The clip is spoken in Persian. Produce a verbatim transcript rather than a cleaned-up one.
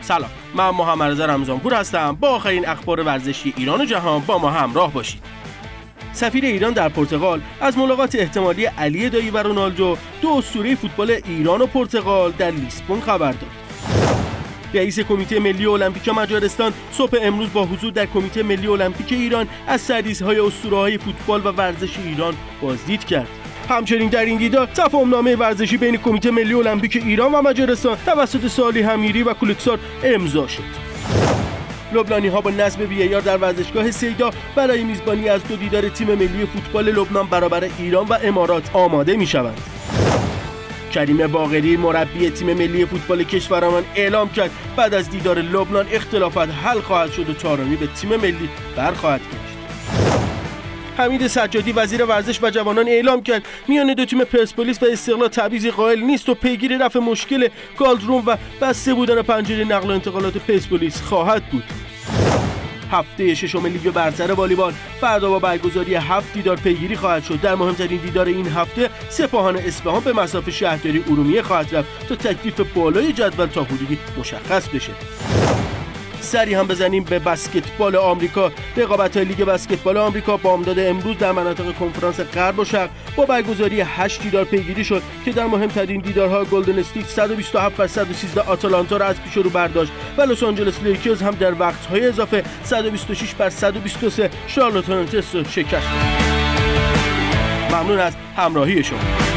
سلام، من محمد رضا رمضانپور هستم. با آخرین اخبار ورزشی ایران و جهان با ما همراه باشید. سفیر ایران در پرتغال از ملاقات احتمالی علی دایی و رونالدو، دو اسطوره فوتبال ایران و پرتغال، در لیسبون خبر داد. رئیس کمیته ملی المپیک مجارستان صبح امروز با حضور در کمیته ملی المپیک ایران از سرریزهای اسطوره‌های فوتبال و ورزش ایران بازدید کرد. همچنین در این دیدار تفاهم‌نامه ورزشی بین کمیته ملی المپیک ایران و مجارستان توسط صالح امیری و کلکسار امضا شد. لبنانی‌ها با نصب وی آر در ورزشگاه سیدا برای میزبانی از دو دیدار تیم ملی فوتبال لبنان برابر ایران و امارات آماده می‌شوند. کریم باقری مربی تیم ملی فوتبال کشورمان اعلام کرد بعد از دیدار لبنان اختلافات حل خواهد شد و طارمی به تیم ملی برخواهد گشت. حمید سجادی وزیر ورزش و جوانان اعلام کرد میان دو تیم پرسپولیس و استقلال تعویضی قائل نیست و پیگیری رفع مشکل گالدروم و بسته بودن پنجره نقل و انتقالات پرسپولیس خواهد بود. هفته ششم لیگ برتر والیبال فردا با برگزاری هفت دیدار پیگیری خواهد شد. در مهمترین دیدار این هفته سپاهان اصفهان به مصاف شهرداری ارومیه خواهد رفت تا تکلیف بالای جدول تا حدودی مشخص بشه. سری هم بزنیم به بسکتبال آمریکا. رقابت‌های لیگ بسکتبال آمریکا بامداد امروز در مناطق کنفرانس غرب و شرق با برگزاری هشت دیدار پیگیری شد که در مهمترین دیدارها گلدن استیت صد و بیست و هفت بر صد و سیزده آتلانتا را از پیش رو برداشت و لس آنجلس لیکرز هم در وقت‌های اضافه صد و بیست و شش بر صد و بیست و سه شارلوت هورنتس را شکست داد. ممنون از همراهی شما.